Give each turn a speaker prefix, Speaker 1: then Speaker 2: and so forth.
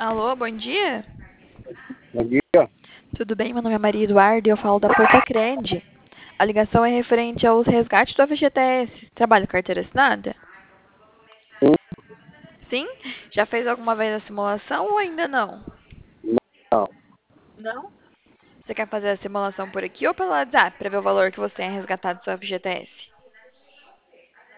Speaker 1: Alô, bom dia?
Speaker 2: Bom dia.
Speaker 1: Tudo bem? Meu nome é Maria Eduarda e eu falo da Portacred. A ligação é referente aos resgates do FGTS. Trabalha com carteira assinada?
Speaker 2: Sim,
Speaker 1: Sim? Já fez alguma vez a simulação ou ainda não?
Speaker 2: não.
Speaker 1: Não? Você quer fazer a simulação por aqui ou pelo WhatsApp para ver o valor que você tem resgatado do seu FGTS?